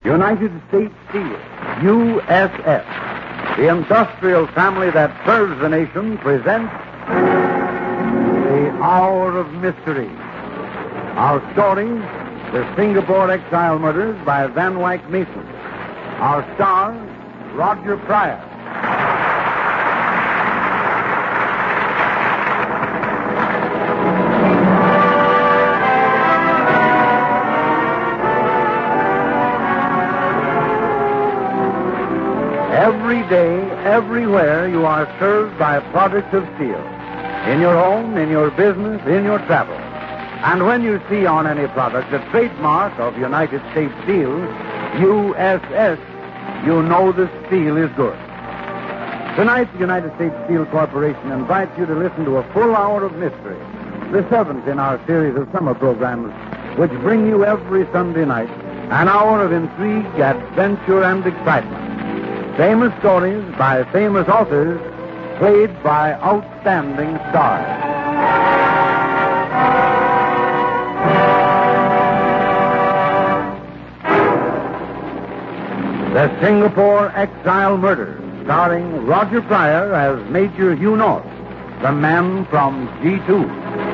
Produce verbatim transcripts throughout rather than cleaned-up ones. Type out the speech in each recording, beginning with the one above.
United States Steel, U S S, the industrial family that serves the nation, presents The Hour of Mystery. Our story, The Singapore Exile Murders by Van Wyck Mason. Our star, Roger Pryor. Every day, everywhere, you are served by a product of steel. In your home, in your business, in your travel. And when you see on any product the trademark of United States Steel, U S S, you know the steel is good. Tonight, the United States Steel Corporation invites you to listen to a full hour of mystery, the seventh in our series of summer programs, which bring you every Sunday night an hour of intrigue, adventure, and excitement. Famous stories by famous authors, played by outstanding stars. The Singapore Exile Murders, starring Roger Pryor as Major Hugh North, the man from G two.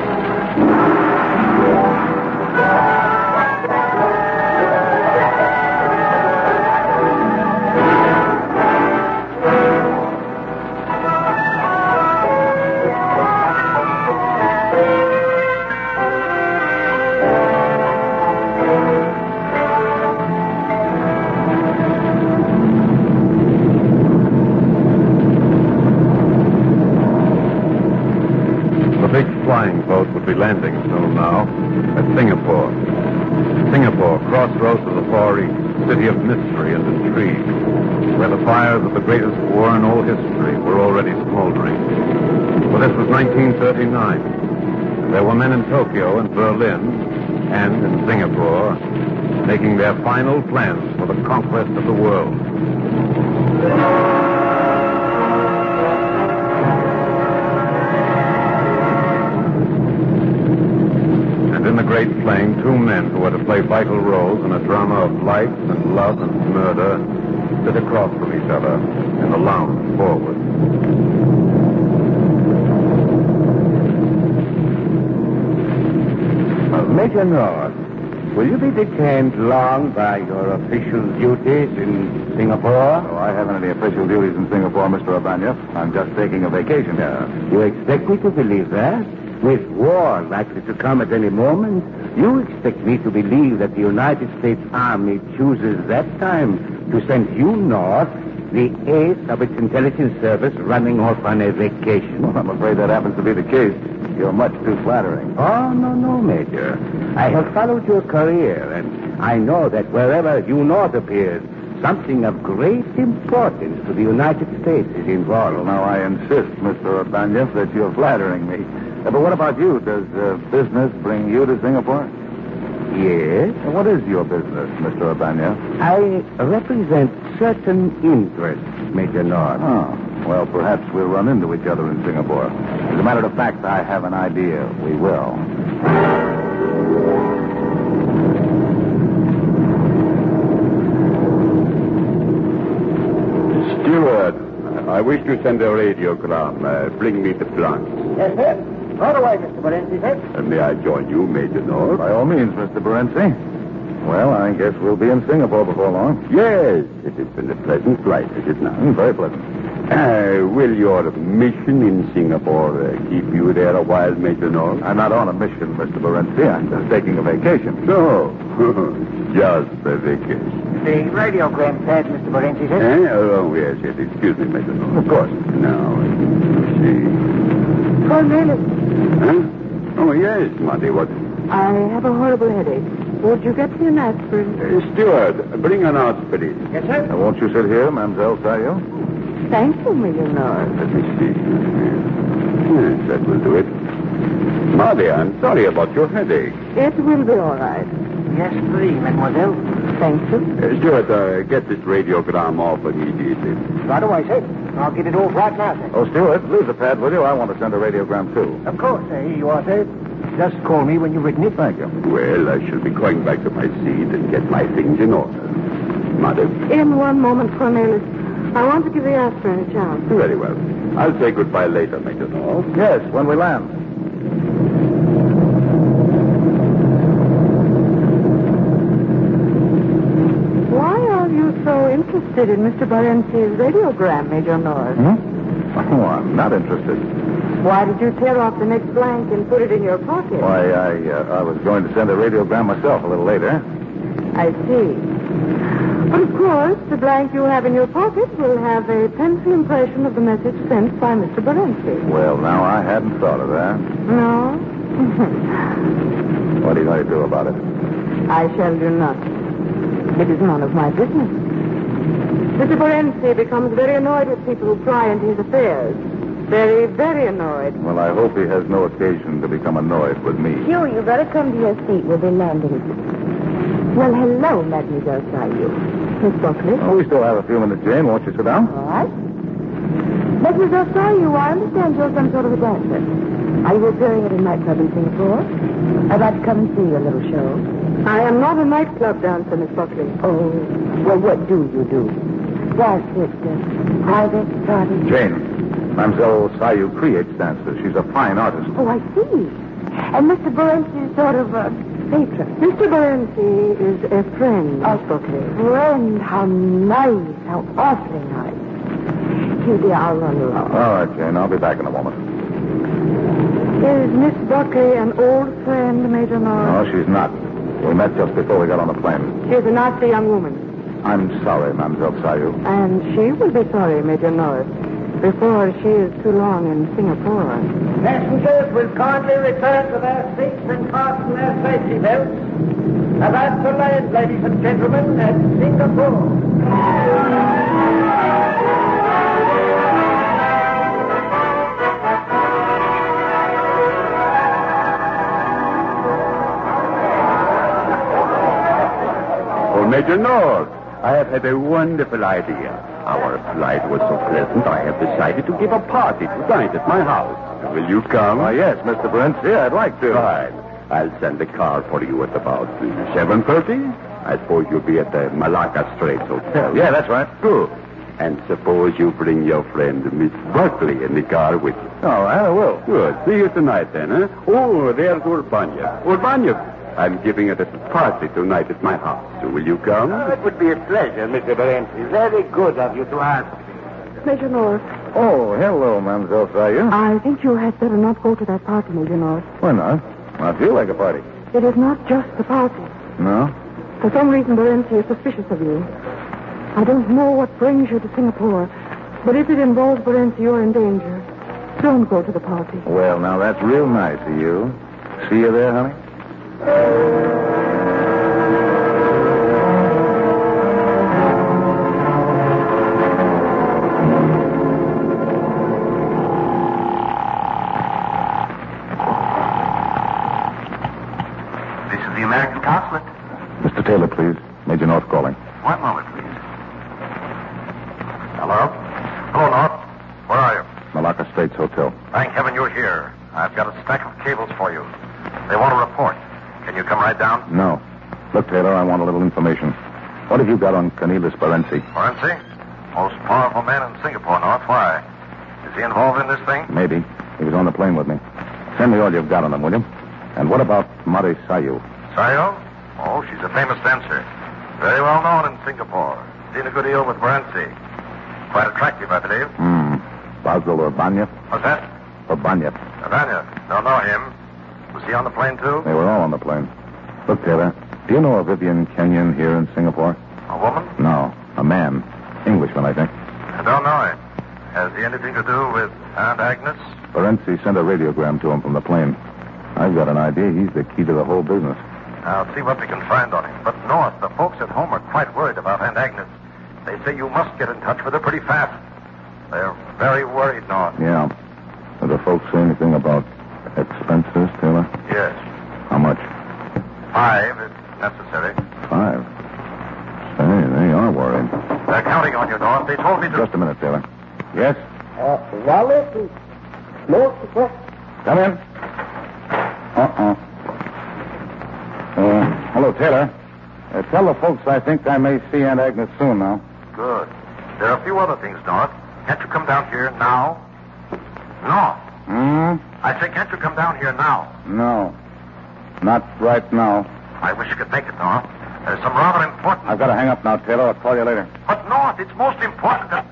Flying boat would be landing soon now at Singapore. Singapore, crossroads of the Far East, city of mystery and intrigue, where the fires of the greatest war in all history were already smoldering. For this was nineteen thirty-nine, and there were men in Tokyo and Berlin and in Singapore making their final plans for the conquest of the world. In the great plane, two men who were to play vital roles in a drama of life and love and murder sit across from each other in the lounge forward. Uh, Major North, will you be detained long by your official duties in Singapore? Oh, I haven't any official duties in Singapore, Mister Abanyev. I'm just taking a vacation. Uh, you expect me to believe that? With war likely to come at any moment, you expect me to believe that the United States Army chooses that time to send you north, the ace of its intelligence service, running off on a vacation? Well, I'm afraid that happens to be the case. You're much too flattering. Oh, no, no, Major. I have followed your career, and I know that wherever you north appears, something of great importance to the United States is involved. Well, now I insist, Mister Abanyev, that you're flattering me. Uh, but what about you? Does uh, business bring you to Singapore? Yes. Uh, what is your business, Mister Abanyev? I represent certain interests, Major North. Oh, well, perhaps we'll run into each other in Singapore. As a matter of fact, I have an idea. We will. Steward, I wish to send a radiogram. Uh, bring me the plans. Yes, sir. Right away, Mister Barenzi, sir. Uh, may I join you, Major North? By all means, Mister Barenzi. Well, I guess we'll be in Singapore before long. Yes, it has been a pleasant flight, is it not? Mm, very pleasant. Uh, will your mission in Singapore uh, keep you there a while, Major North? I'm not on a mission, Mister Barenzi. I'm just taking a vacation. No, just a vacation. The radiogram pad, Mister Barenzi, sir. Eh? Oh, yes, yes. Excuse me, Major North. Of course. Now, let's see. Cornelius, Huh? Oh, yes, Monty. What? I have a horrible headache. Would you get me an aspirin? Uh, Steward, bring an aspirin. Yes, sir. Now, won't you sit here, Mademoiselle Sayo? Thank you, Major North. Let me see. Yes, that will do it. Marty, I'm sorry about your headache. It will be all right. Yes, please, mademoiselle. Thank you. Uh, Steward, uh, get this radiogram off immediately. Right away, sir. I'll get it off right now, sir. Oh, Stewart, leave the pad with you. I want to send a radiogram, too. Of course, sir. Here you are, sir. Just call me when you've written it. Thank you. Well, I shall be going back to my seat and get my things in order. Mother? In one moment, Cornelius. I want to give the aspirin a chance. Very well. I'll say goodbye later, Major North. Yes, when we land. Why are you so interested in Mister Barenzi's radiogram, Major North? Hmm? Oh, I'm not interested. Why did you tear off the next blank and put it in your pocket? Why, I, uh, I was going to send a radiogram myself a little later. I see. But of course, the blank you have in your pocket will have a pencil impression of the message sent by Mister Barenzi. Well, now, I hadn't thought of that. No? What are you going to do about it? I shall do nothing. It is none of my business. Mister Barenzi becomes very annoyed with people who pry into his affairs. Very, very annoyed. Well, I hope he has no occasion to become annoyed with me. Hugh, you better come to your seat. We'll be landing. Well, hello, Mademoiselle Sayu. Miss Buckley. Oh, we still have a few minutes, Jane. Won't you sit down? All right. Mademoiselle Sayu, I understand you're some sort of a dancer. Are you appearing at a nightclub in Singapore? I'd like to come and see your little show. I am not a nightclub dancer, Miss Buckley. Oh, well, what do you do? Does it uh, private party? Jane, Mademoiselle Sayu creates dancers. She's a fine artist. Oh, I see. And Mister Barenzi is sort of a patron. Mister Barenzi is a friend, Miss A Buckley. friend. How nice. How awfully nice. Hugh, dear, I'll run along. All right, Jane. I'll be back in a moment. Is Miss Buckley an old friend, Major No, Norris? she's not. We met just before we got on the plane. She's a nasty young woman. I'm sorry, Mademoiselle Sayu. And she will be sorry, Major Norris, before she is too long in Singapore. Passengers will kindly return to their seats and fasten their safety belts. About to land, ladies and gentlemen, at Singapore. Major North, I have had a wonderful idea. Our flight was so pleasant, I have decided to give a party tonight at my house. Will you come? Why, yes, Mister Barenzi, I'd like to. Fine. I'll send a car for you at about seven thirty. I suppose you'll be at the Malacca Straits Hotel. Yeah, that's right. Good. And suppose you bring your friend Miss Buckley in the car with you. All right, I will. Good. See you tonight then, huh? Oh, there's Urbania. Urbania, I'm giving a little party tonight at my house. So will you come? Oh, it would be a pleasure, Mister Barenzi. Very good of you to ask. Major Norris, Oh, hello, Mademoiselle Sayu. I think you had better not go to that party, Major Norris. Why not? I feel like a party. It is not just the party. No? For some reason, Barenzi is suspicious of you. I don't know what brings you to Singapore, but if it involves Barenzi, you're in danger. Don't go to the party. Well, now, that's real nice of you. See you there, honey? This is the American consulate. Mister Taylor, please. Major North calling. One moment, please. Hello? Hello, North. Where are you? Malacca Straits Hotel. Thank heaven you're here. I've got a stack of cables for you. They want a report. Can you come right down? No. Look, Taylor, I want a little information. What have you got on Cornelius Barenzi? Barenzi? Most powerful man in Singapore, North. Why? Is he involved in this thing? Maybe. He was on the plane with me. Send me all you've got on him, will you? And what about Mari Sayu? Sayo? Oh, she's a famous dancer. Very well known in Singapore. Seen a good deal with Barenzi. Quite attractive, I believe. Hmm. Basil Urbania? What's that? Urbania. Avanya. Don't know him. Was he on the plane, too? They were all on the plane. Look, Taylor, do you know a Vivian Kenyon here in Singapore? A woman? No, a man. Englishman, I think. I don't know him. Has he anything to do with Aunt Agnes? Barenzi sent a radiogram to him from the plane. I've got an idea he's the key to the whole business. I'll see what we can find on him. But, North, the folks at home are quite worried about Aunt Agnes. They say you must get in touch with her pretty fast. They're very worried, North. Yeah. Did the folks say anything about expenses, Taylor? Yes. How much? Five, if necessary. Five. Say, they are worried. They're counting on you, North. They told me to... Just a minute, Taylor. Yes? Uh, wallet? No, sir. Come in. Uh-uh. Uh, hello, Taylor. Uh, tell the folks I think I may see Aunt Agnes soon now. Good. There are a few other things, North. Can't you come down here now? No. Hmm? I say, can't you come down here now? No. Not right now. I wish you could make it, North. There's some rather important... I've got to hang up now, Taylor. I'll call you later. But, North, it's most important that...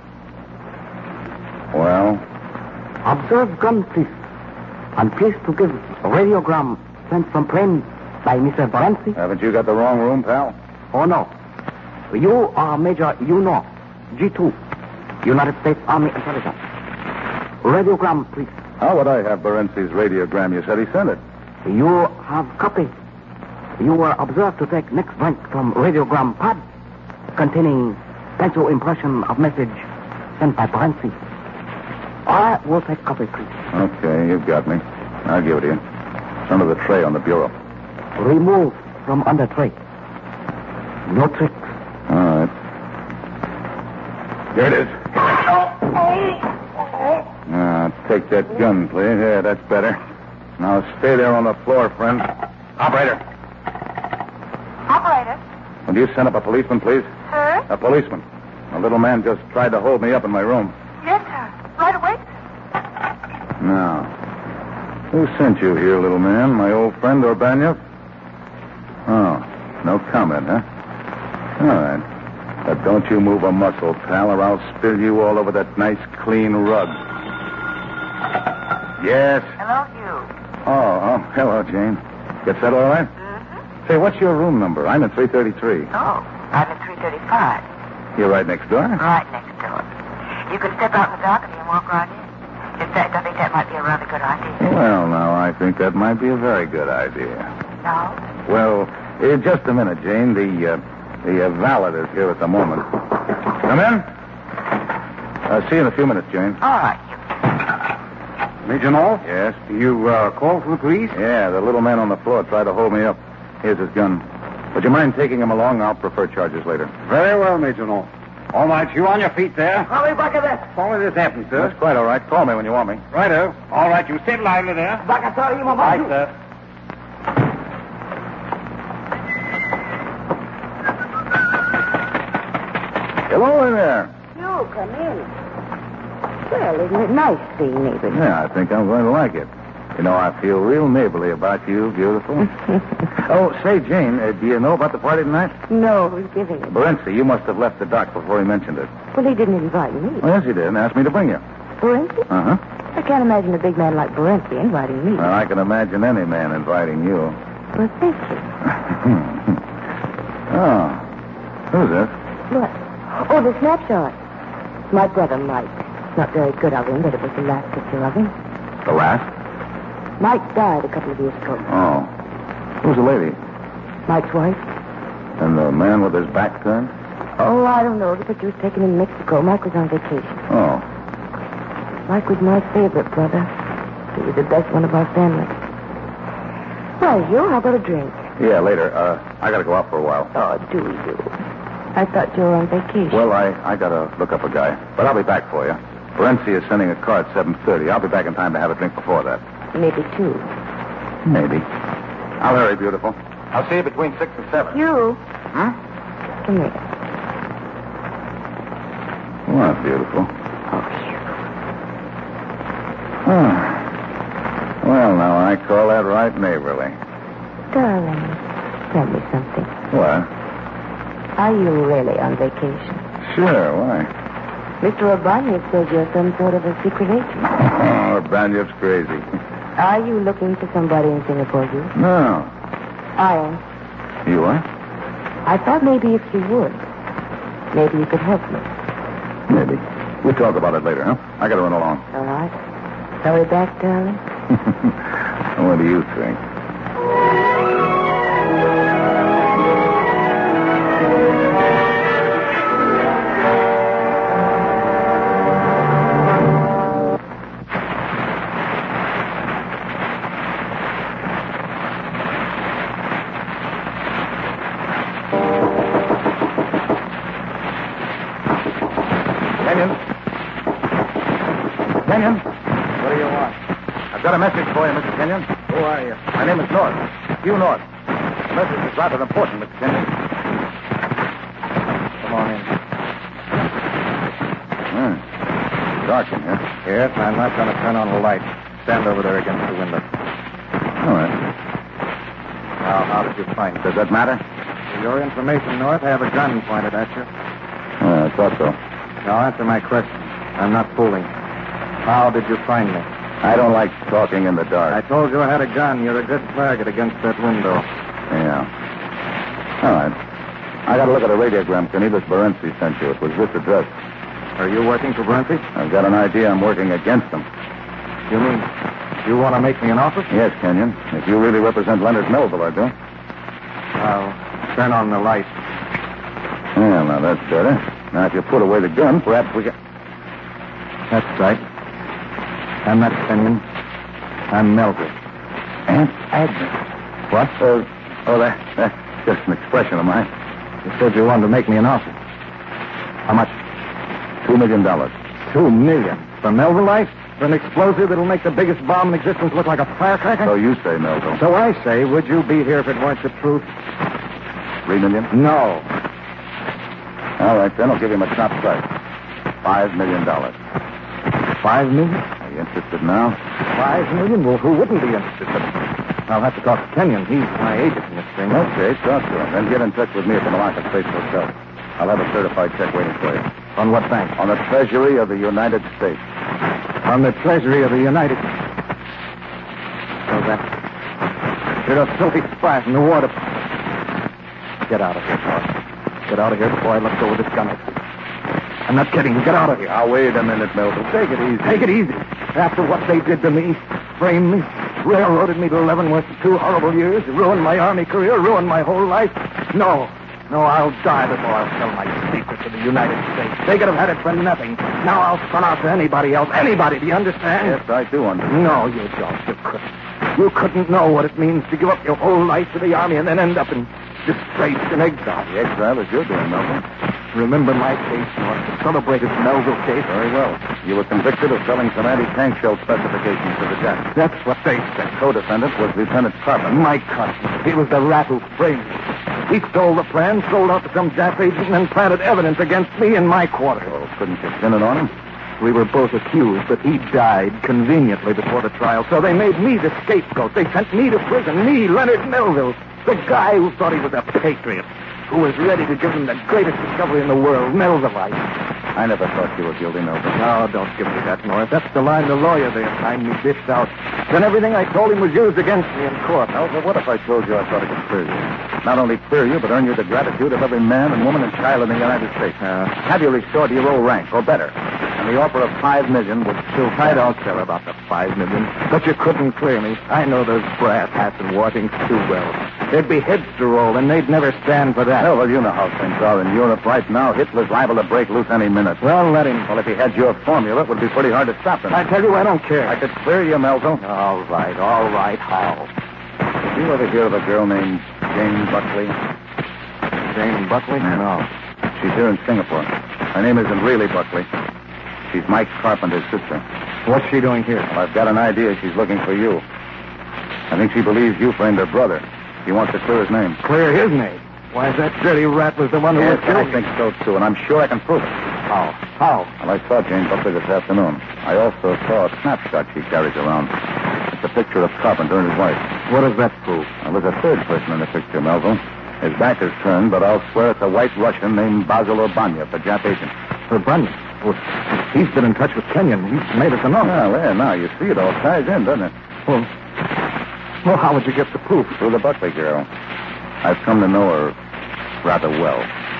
Well? Observe gun, please. I'm pleased to give a radiogram sent from plane by Mister Barenzi. Haven't you got the wrong room, pal? Oh, no. You are Major Uno, G two, United States Army Intelligence. Radiogram, please. How would I have Barenzi's radiogram? You said he sent it. You have copy. You were observed to take next blank from radiogram pad containing pencil impression of message sent by Barenzi. I will take copy, please. Okay, you've got me. I'll give it to you. It's under the tray on the bureau. Remove from under tray. No tricks. All right. Here it is. Now, take that gun, please. Yeah, that's better. Now, stay there on the floor, friend. Operator. Operator? Will you send up a policeman, please? Sir? A policeman. A little man just tried to hold me up in my room. Yes, sir. Right away, sir. Now, who sent you here, little man? My old friend, Orbanyev? Oh, no comment, huh? All right. But don't you move a muscle, pal, or I'll spill you all over that nice, clean rug. Yes? Hello, Hugh. Oh, oh, hello, Jane. Get that all right? Mm-hmm. Say, what's your room number? I'm in three thirty-three. Oh, I'm in three thirty-five. You're right next door? Right next door. You can step out in the balcony and walk right in. In fact, I think that might be a rather good idea. Well, now, I think that might be a very good idea. No? Well, uh, just a minute, Jane. The, uh, the uh, valet is here at the moment. Come in. Uh, see you in a few minutes, Jane. All right, Hugh. Major Knoll? Yes? You uh, called for the police? Yeah, the little man on the floor tried to hold me up. Here's his gun. Would you mind taking him along? I'll prefer charges later. Very well, Major Knoll. All right, you on your feet there? I'll be back at that. Only this happened, sir. That's quite all right. Call me when you want me. Righto. All right, you sit lively there. Back at you, my Right, sir. Hello in there. You, come in. Well, isn't it nice being neighbors? Yeah, I think I'm going to like it. You know, I feel real neighborly about you, beautiful. Oh, say, Jane, uh, do you know about the party tonight? No, who's giving it? Barenzi, you must have left the dock before he mentioned it. Well, he didn't invite me. Well, yes, he did, and asked me to bring you. Barenzi? Uh-huh. I can't imagine a big man like Barenzi inviting me. Well, I can imagine any man inviting you. Well, thank you. Oh. Who's this? What? Oh, the snapshot. My brother, Mike. Not very good of him, but it was the last picture of him. The last? Mike died a couple of years ago. Oh. Who's the lady? Mike's wife? And the man with his back turned? Oh, I don't know. The picture was taken in Mexico. Mike was on vacation. Oh. Mike was my favorite brother. He was the best one of our family. Well, you, how about a drink? Yeah, later. Uh, I gotta go out for a while. Oh, do you? I thought you were on vacation. Well, I, I gotta look up a guy. But I'll be back for you. Barenzi is sending a car at seven thirty. I'll be back in time to have a drink before that. Maybe two. Maybe. I'll hurry, beautiful. I'll see you between six and seven. You? Huh? Come here. What, beautiful? Oh, you. Oh. Well, now, I call that right neighborly. Darling, tell me something. What? Are you really on vacation? Sure, why? Mister O'Brien says you're some sort of a secret agent. Oh, Banyev's crazy. Are you looking for somebody in Singapore, you? No. I am. You are? I thought maybe if you would, maybe you could help me. Maybe. We'll talk about it later, huh? I gotta run along. All right. Hurry back, darling. What do you think? Kenyon? What do you want? I've got a message for you, Mister Kenyon. Who are you? My name is North. Hugh North. message is rather important, Mister Kenyon. Come on in. Hmm. Dark in here. Yes, I'm not going to turn on the light. Stand over there against the window. All right. Now, how did you find it? Does that matter? For your information, North, I have a gun pointed at you. Oh, I thought so. Now, answer my question. I'm not fooling. How did you find me? I don't like talking in the dark. I told you I had a gun. You're a good target against that window. Yeah. All right. I got a look at a radiogram Cornelius Barenzi sent you. It was this address. Are you working for Barenzi? I've got an idea I'm working against him. You mean you want to make me an offer? Yes, Kenyon. If you really represent Leonard Melville, I do. I'll turn on the light. Yeah, now that's better. Now, if you put away the gun, perhaps we can... That's right. I'm not Kenyon. I'm Melville. Aunt Agnes. What? Uh, oh, that, that's just an expression of mine. You said you wanted to make me an offer. How much? Two million dollars. Two million? For Melville life? For an explosive that'll make the biggest bomb in existence look like a firecracker? So you say, Melville. So I say, would you be here if it weren't the truth? Three million? No. All right, then I'll give him a top price. Five million dollars. Five million? Are you interested now? Five million? Well, who wouldn't be interested? But I'll have to talk to Kenyon. He's my agent in this thing. Okay, talk to him. Then get in touch with me at the Malacca Space Hotel. I'll have a certified check waiting for you. On what bank? On the Treasury of the United States. On the Treasury of the United... So that... You're a filthy spy from the War Department. Get out of here, North. Get out of here before I let go with this gun. I'm not kidding. Get out of here. Now, wait a minute, Melville. Take it easy. Take it easy. After what they did to me, framed me, railroaded me to Leavenworth for two horrible years, ruined my Army career, ruined my whole life. No. No, I'll die before I'll sell my secret to the United States. They could have had it for nothing. Now I'll sell out to anybody else. Anybody, do you understand? Yes, I do understand. No, you don't. You couldn't. You couldn't know what it means to give up your whole life to the Army and then end up in disgrace and exile. The exile is you're doing, Melville. Remember my case, North, the celebrated Melville case? Very well. You were convicted of selling some anti-tank shell specifications to the Japs. That's what they said. Co-defendant was Lieutenant Carpenter. Mike Carpenter. He was the rat who framed me. He stole the plan, sold out to some Jap agent, and then planted evidence against me in my quarters. Oh, couldn't you pin it on him? We were both accused, but he died conveniently before the trial, so they made me the scapegoat. They sent me to prison, me, Leonard Melville, the guy who thought he was a patriot, who was ready to give them the greatest discovery in the world, Melvilleite. I never thought you were guilty, Melville. No, don't give me that, North. That's the line the lawyer there behind me dished out. Then everything I told him was used against me in court. Melville, what if I told you I thought I could clear you? Not only clear you, but earn you the gratitude of every man and woman and child in the United States. Uh, Have you restored to your old rank, or better. And the offer of five million would still... I don't care about the five million. But you couldn't clear me. I know those brass hats in Washington too well. There'd be heads to roll, and they'd never stand for that. No, well, you know how things are in Europe right now. Hitler's liable to break loose any minute. Well, let him. Well, if he had your formula, it would be pretty hard to stop him. I tell you, I don't care. I could clear you, Melville. All right, all right. How? Did you ever hear of a girl named Jane Buckley? Jane Buckley? No. She's here in Singapore. Her name isn't really Buckley. She's Mike Carpenter's sister. What's she doing here? Well, I've got an idea she's looking for you. I think she believes you framed her brother. She wants to clear his name. Clear his name? Why, that dirty rat was the one who Yes, was killed. I think so, too, and I'm sure I can prove it. How? How? Well, I saw Jane Buckley this afternoon. I also saw a snapshot she carries around. It's a picture of Carpenter and his wife. What does that prove? Well, there's a third person in the picture, Melville. His back is turned, but I'll swear it's a white Russian named Basil Urbania, the Jap agent. Urbania? Well, he's been in touch with Kenyon. He's made us an offer. Well, there, now, you see it all ties in, doesn't it? Well, well, how would you get the proof? Through the Buckley girl. I've come to know her rather well.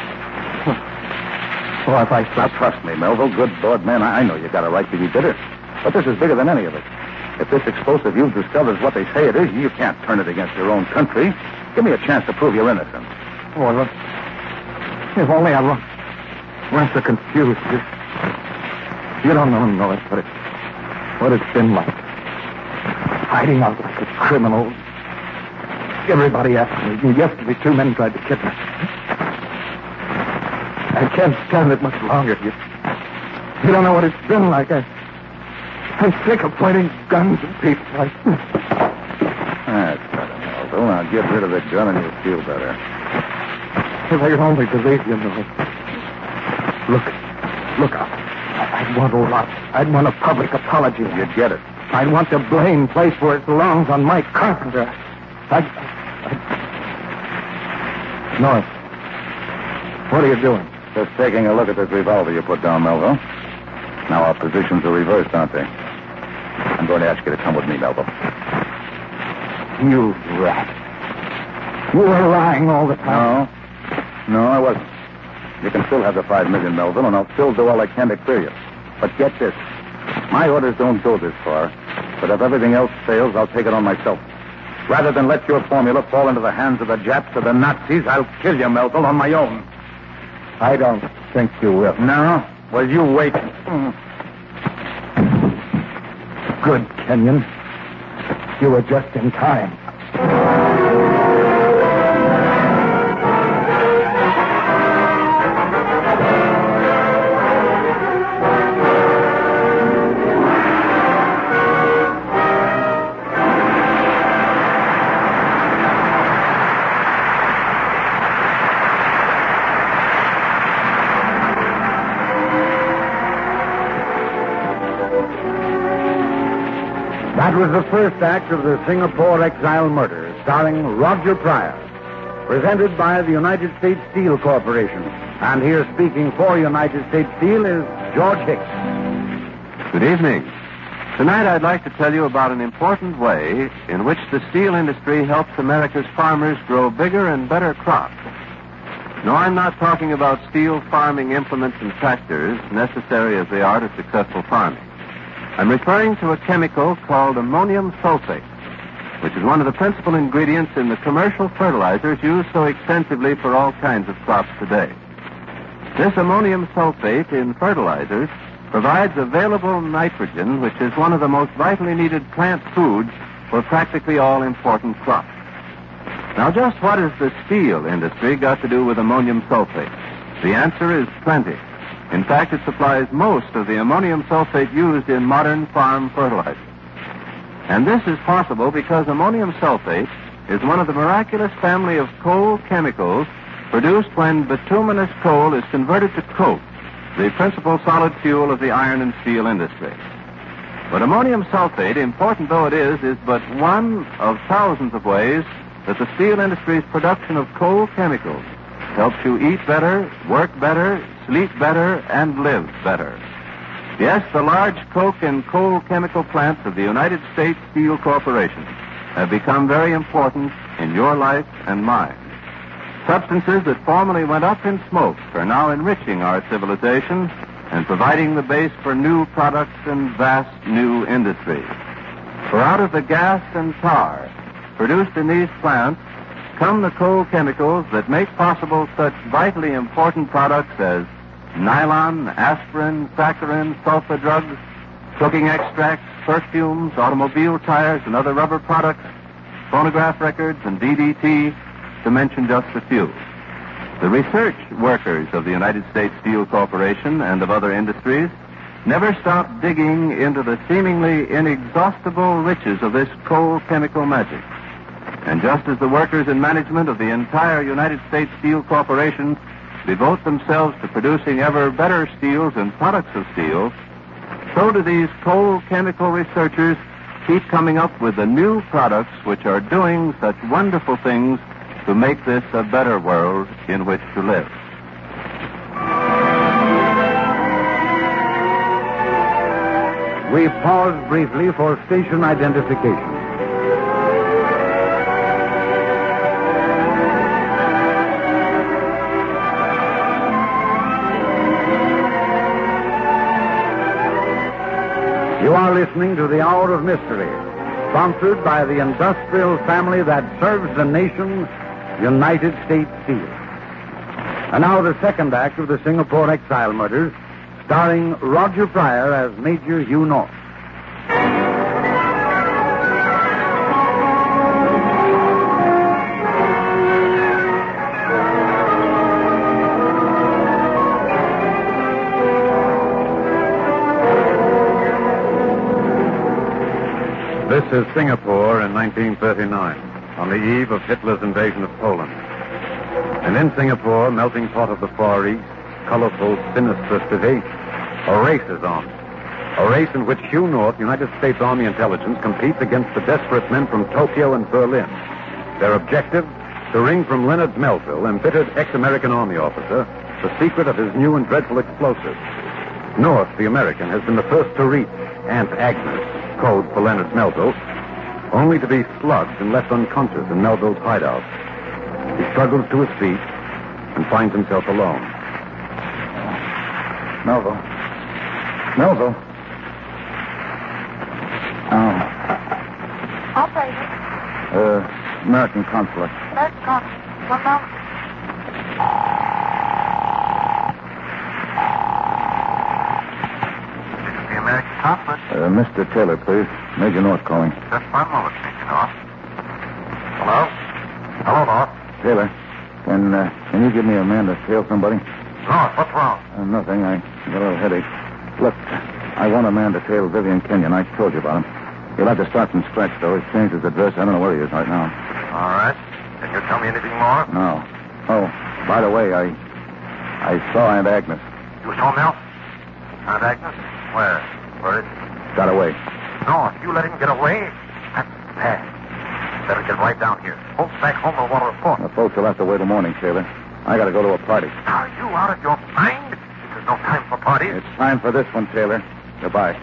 Well, if I... Now, trust me, Melville, good Lord, man, I, I know you got a right to be bitter. But this is bigger than any of it. If this explosive you've discovered is what they say it is, you can't turn it against your own country. Give me a chance to prove you're innocent. Oh, look. If only I were... weren't so confused. You, you don't know, know it, but it's... what it's been like. Hiding out like a criminal. Everybody after me. Yesterday, two men tried to kidnap me. I can't stand it much longer. You, you don't know what it's been like. I, I'm sick of pointing guns at people. I... That's better, Melville. Now, Now get rid of the gun and you'll feel better. If I could only believe you, Mills. Look, look, I, I'd want a lot. I'd want a public apology. You'd get it. I'd want the blame placed where it belongs on Mike Carpenter. I'd... I'd... North, what are you doing? Just taking a look at this revolver you put down, Melville. Now our positions are reversed, aren't they? I'm going to ask you to come with me, Melville. You rat. You were lying all the time. No. No, I wasn't. You can still have the five million, Melville, and I'll still do all I can to clear you. But get this. My orders don't go this far, but if everything else fails, I'll take it on myself. Rather than let your formula fall into the hands of the Japs or the Nazis, I'll kill you, Melville, on my own. I don't think you will. No? Well, you wait. Mm. Good, Kenyon. You were just in time. That was the first act of the Singapore Exile Murders, starring Roger Pryor, presented by the United States Steel Corporation. And here speaking for United States Steel is George Hicks. Good evening. Tonight I'd like to tell you about an important way in which the steel industry helps America's farmers grow bigger and better crops. No, I'm not talking about steel farming implements and tractors, necessary as they are to successful farming. I'm referring to a chemical called ammonium sulfate, which is one of the principal ingredients in the commercial fertilizers used so extensively for all kinds of crops today. This ammonium sulfate in fertilizers provides available nitrogen, which is one of the most vitally needed plant foods for practically all important crops. Now, just what has the steel industry got to do with ammonium sulfate? The answer is plenty. In fact, it supplies most of the ammonium sulfate used in modern farm fertilizers. And this is possible because ammonium sulfate is one of the miraculous family of coal chemicals produced when bituminous coal is converted to coke, the principal solid fuel of the iron and steel industry. But ammonium sulfate, important though it is, is but one of thousands of ways that the steel industry's production of coal chemicals helps you eat better, work better, sleep better, and live better. Yes, the large coke and coal chemical plants of the United States Steel Corporation have become very important in your life and mine. Substances that formerly went up in smoke are now enriching our civilization and providing the base for new products and vast new industries. For out of the gas and tar produced in these plants come the coal chemicals that make possible such vitally important products as nylon, aspirin, saccharin, sulfa drugs, cooking extracts, perfumes, automobile tires, and other rubber products, phonograph records, and D D T, to mention just a few. The research workers of the United States Steel Corporation and of other industries never stop digging into the seemingly inexhaustible riches of this coal chemical magic. And just as the workers in management of the entire United States Steel Corporation devote themselves to producing ever better steels and products of steel, so do these coal chemical researchers keep coming up with the new products which are doing such wonderful things to make this a better world in which to live. We pause briefly for station identification. You are listening to The Hour of Mystery, sponsored by the industrial family that serves the nation, United States Steel. And now the second act of the Singapore Exile Murders, starring Roger Pryor as Major Hugh North. This is Singapore in nineteen thirty-nine. on the eve of Hitler's invasion of Poland. And in Singapore, melting pot of the Far East, colorful, sinister city, a race is on. A race in which Hugh North, United States Army Intelligence, competes against the desperate men from Tokyo and Berlin. Their objective, to wring from Leonard Melville, embittered ex-American Army officer, the secret of his new and dreadful explosive. North, the American, has been the first to reach Aunt Agnes, code for Leonard Melville, only to be slugged and left unconscious in Melville's hideout. He struggles to his feet and finds himself alone. Melville. Melville. Oh. Operator. Uh, American consulate. American consulate. One moment. This is the American consulate. Uh, Mister Taylor, please. Major North calling. Just one moment, Major North. Hello? Hello, North. Taylor, can uh, can you give me a man to tail somebody? North, what's wrong? Uh, nothing. I got a little headache. Look, I want a man to tail Vivian Kenyon. I told you about him. He'll have to start from scratch, though. He's changed his address. I don't know where he is right now. All right. Can you tell me anything more? No. Oh, by the way, I I saw Aunt Agnes. You saw Mel? Aunt Agnes? Where? Where is she? Got away. North, you let him get away? That's bad. Better get right down here. Folks back home will want to report. The folks will have to wait till morning, Taylor. I got to go to a party. Are you out of your mind? There's no time for parties. It's time for this one, Taylor. Goodbye.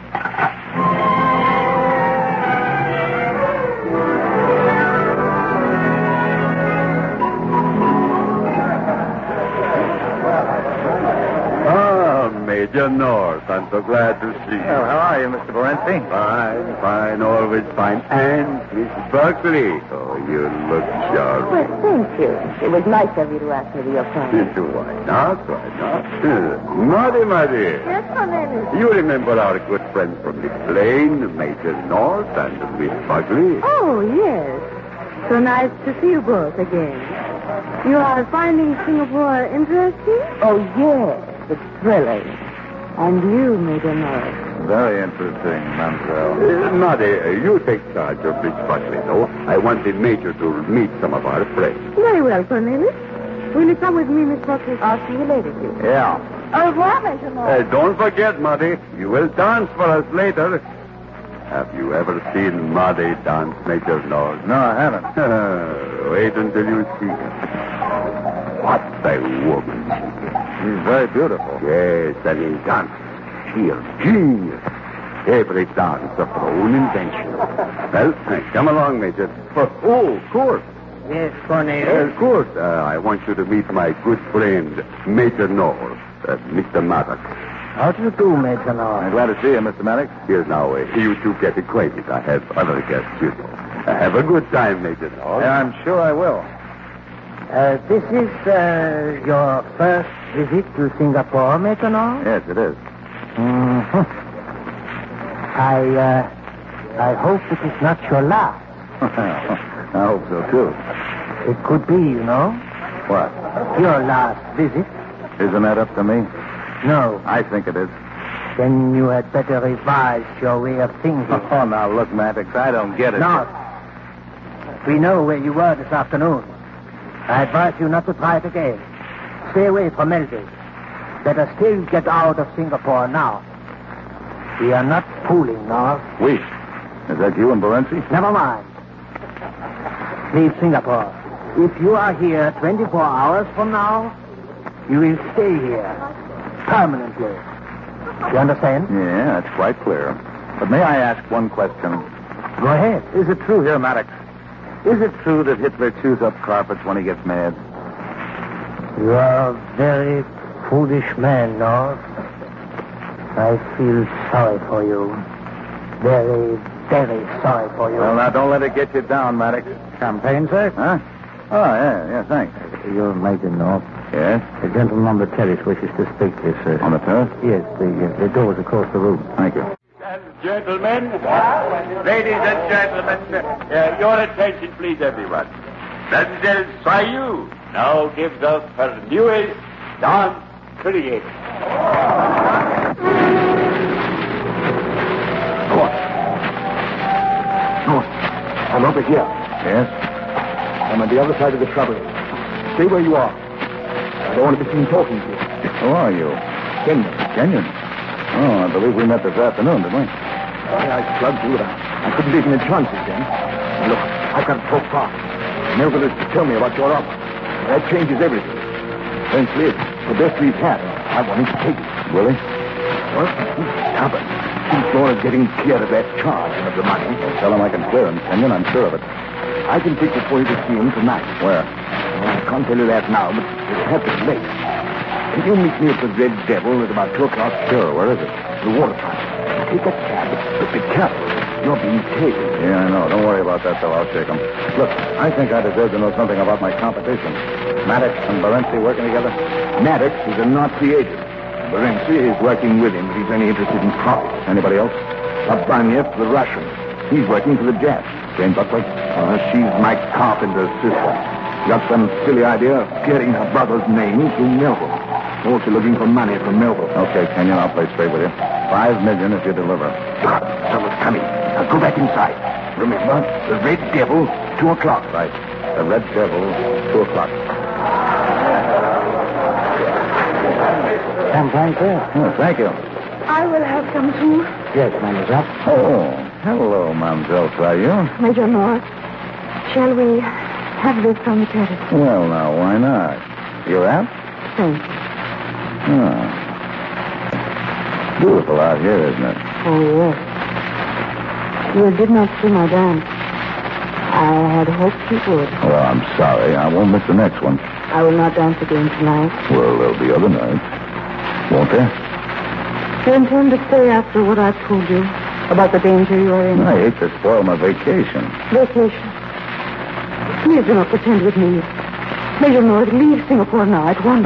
Major North, I'm so glad to see you. Well, how are you, Mister Borenzi? Fine, fine, always fine. And Miss Buckley. Oh, you look sharp. Well, thank you. It was nice of you to ask me to your party. Why not? Why not? Uh, Muddy, Muddy. Yes, Cornelius. You remember our good friends from the plane, Major North and Miss Buckley? Oh, yes. So nice to see you both again. You are finding Singapore interesting? Oh, yes. It's thrilling. And you, Major North. Very interesting, Mansell. Uh, Muddy, uh, you take charge of Miss Buckley, though. I want the Major to meet some of our friends. Very well, Cornelius. Will you come with me, Miss Buckley? I'll see you later, Hugh. Yeah. Au revoir, Major North. Uh, don't forget, Muddy, you will dance for us later. Have you ever seen Muddy dance, Major North? No, I haven't. Wait until you see her. What a woman she is. She's very beautiful. Yes, and in dance, sheer genius. Every dance of her own invention. Well, come along, Major. Oh, of course. Yes, Cornelius. Of course. Uh, I want you to meet my good friend, Major North, uh, Mister Maddox. How do you do, Major North? I'm glad to see you, Mister Maddox. Here now, uh, you two get acquainted. I have other guests, you know. Uh, have a good time, Major North. Yeah, I'm sure I will. Uh, this is uh, your first visit to Singapore, Major North? Yes, it is. Mm-hmm. I, uh, I hope it is not your last. I hope so, too. It could be, you know. What? Your last visit. Isn't that up to me? No. I think it is. Then you had better revise your way of thinking. Oh, now, look, Maddox, I don't get it. No. We know where you were this afternoon. I advise you not to try it again. Stay away from Melville. Better still get out of Singapore now. We are not fooling, North. We? Is that you and Borenzi? Never mind. Leave Singapore. If you are here twenty-four hours from now, you will stay here permanently. You understand? Yeah, that's quite clear. But may I ask one question? Go ahead. Is it true here, Maddox? Is it true that Hitler chews up carpets when he gets mad? You are a very foolish man, North. I feel sorry for you. Very, very sorry for you. Well, now, don't let it get you down, Maddox. Champagne, sir? Huh? Oh, yeah, yeah, thanks. You're Major North. Yes? The gentleman on the terrace wishes to speak to you, sir. On the terrace? Yes, the, uh, the door is across the room. Thank you. And gentlemen, ladies and gentlemen, uh, your attention, please, everyone. Mademoiselle Sayu now gives us her newest dance creation. North, I'm over here. Yes? I'm on the other side of the shrubbery. Stay where you are. I don't want to be seen talking to you. Who are you? Kenyon. Kenyon? Oh, I believe we met this afternoon, didn't we? I, I slugged you, but I, I couldn't take any chances then. Look, I've got to talk fast. Melville is to tell me about your offer. That changes everything. Frankly, it's the best we've had. I want him to take it. Will he? Well, he's stubborn. He's Laura's getting clear of that charge and of the money. Well, tell him I can clear him, Kenyon. I'm sure of it. I can take it for you to see him tonight. Where? Well, I can't tell you that now, but it'll have to be late. Can you meet me at the Red Devil at about two o'clock? Sure. Where is it? The waterfront. Take a cab, but be careful. You're being taken. Yeah, I know. Don't worry about that, though. I'll shake him. Look, I think I deserve to know something about my competition. Maddox and Barenzi working together? Maddox is a Nazi agent. Barenzi is working with him, but he's only interested in profit. Anybody else? Abanyev, the Russian. He's working for the Jats. Jane Buckley? Uh, she's Mike Carpenter's sister. Got some silly idea of clearing her brother's name through Melville. Also looking for money from Melville. Okay, Kenyon, I'll play straight with you. Five million if you deliver. God, someone's coming. Now go back inside. Remember, the Red Devil, two o'clock. Right. The Red Devil, two o'clock. Champagne, sir? Oh, thank you. I will have some too. Yes, mademoiselle. Oh, hello, Mademoiselle Sayu. Major North, shall we have this on the terrace? Well, now, why not? You're out? Thank you. Oh. Beautiful out here, isn't it? Oh, yes. You did not see my dance. I had hoped you would. Well, I'm sorry. I won't miss the next one. I will not dance again tonight. Well, there'll be other nights. Won't there? You intend to stay after what I've told you about the danger you are in? I hate to spoil my vacation. Vacation? Please do not pretend with me. Major North, leave Singapore now at once.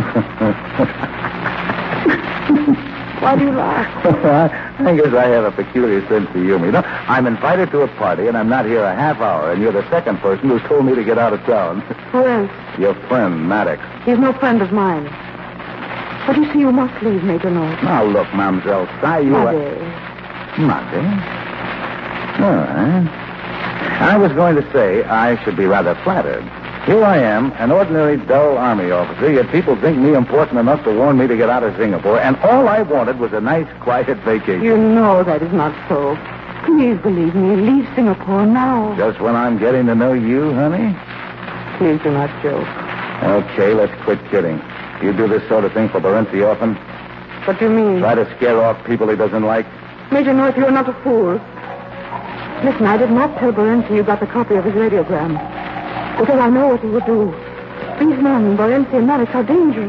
Why do you laugh? I guess I have a peculiar sense of humor. You know, I'm invited to a party, and I'm not here a half hour, and you're the second person who's told me to get out of town. Who else? Your friend, Maddox. He's no friend of mine. But you see, you must leave, Major North. Now, look, Mademoiselle, Say, you... Monday. Monday? All right. I was going to say I should be rather flattered. Here I am, an ordinary dull army officer, yet people think me important enough to warn me to get out of Singapore, and all I wanted was a nice, quiet vacation. You know that is not so. Please believe me. Leave Singapore now. Just when I'm getting to know you, honey? Please do not joke. Okay, let's quit kidding. You do this sort of thing for Barenzi often? What do you mean? Try to scare off people he doesn't like? Major North, you're not a fool. Listen, I did not tell Barenzi you got the copy of his radiogram. Because I know what he would do. These men, Barenzi and Maddox, are dangerous.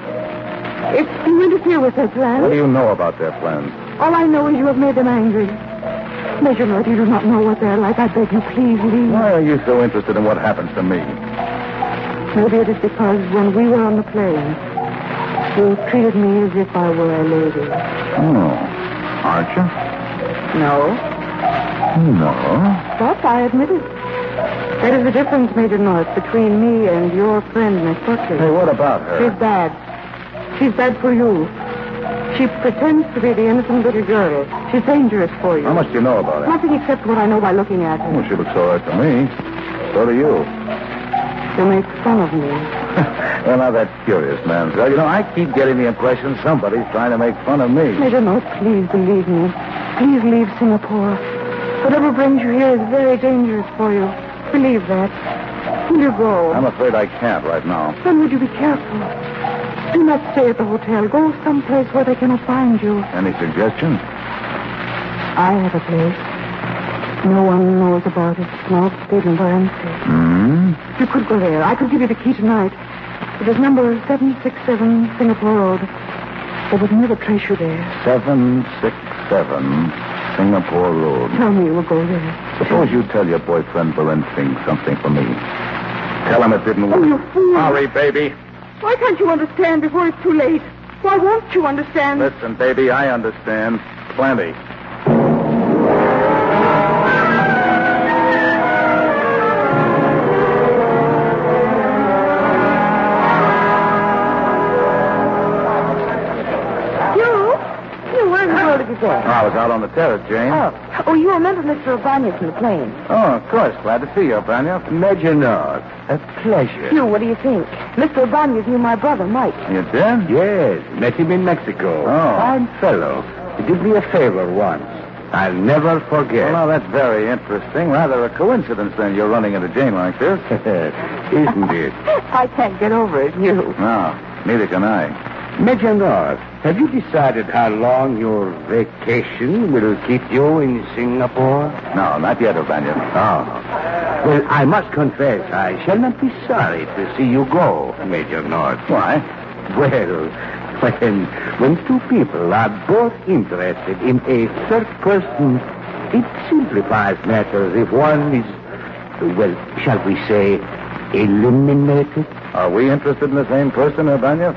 If you interfere with their plans... What do you know about their plans? All I know is you have made them angry. Major North, you do not know what they're like. I beg you, please leave. Why are you so interested in what happens to me? Maybe it is because when we were on the plane, you treated me as if I were a lady. Oh. Aren't you? No. No. But I admit it. That is the difference, Major North, between me and your friend, Miss Buckley. Hey, what about her? She's bad. She's bad for you. She pretends to be the innocent little girl. She's dangerous for you. How much do you know about her? Nothing except what I know by looking at her. Well, she looks all right to me. So do you. You make fun of me. Well, now that's curious, Mansell. You know, I keep getting the impression somebody's trying to make fun of me. Major North, please believe me. Please leave Singapore. Whatever brings you here is very dangerous for you. Believe that. Will you go? I'm afraid I can't right now. Then would you be careful? Do not stay at the hotel. Go someplace where they cannot find you. Any suggestions? I have a place. No one knows about it. Small Street in Barenzi. Hmm? You could go there. I could give you the key tonight. It is number seven six seven Singapore Road. They would never trace you there. seven six seven Singapore Road. Tell me you will go there. Suppose you tell your boyfriend Barenzi something for me. Tell him it didn't work. Oh, you fool. Sorry, baby. Why can't you understand before it's too late? Why won't you understand? Listen, baby, I understand. Plenty. have you been? Oh, I was out on the terrace, Jane. Oh. Oh, you remember Mister O'Banion from the plane? Oh, of course. Glad to see you, O'Banion. Major North, a pleasure. Hugh, what do you think? Mister O'Banion knew my brother, Mike. You did? Yes, met him in Mexico. Oh. Fine fellow. He did me a favor once. I'll never forget. Well, now, that's very interesting. Rather a coincidence, then, you're running into Jane like this. Isn't it? I can't get over it, Hugh. No, neither can I. Major North, have you decided how long your vacation will keep you in Singapore? No, not yet, O'Banion. Oh. Well, I must confess, I shall not be sorry to see you go, Major North. Why? Well, when, when two people are both interested in a third person, it simplifies matters if one is, well, shall we say, eliminated. Are we interested in the same person, O'Banion?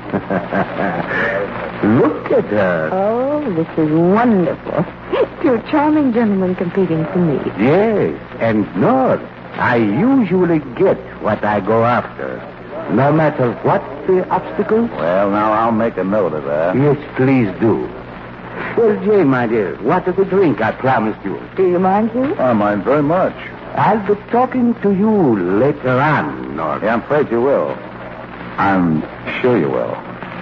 Look at her. Oh, this is wonderful. Two charming gentlemen competing for me. Yes, and North, I usually get what I go after, no matter what the obstacles. Well, now, I'll make a note of that. Yes, please do. Well, Jane, my dear, what of the drink I promised you? Do you mind, Hugh? I mind very much. I'll be talking to you later on, North. Yeah, I'm afraid you will. I'm sure you will.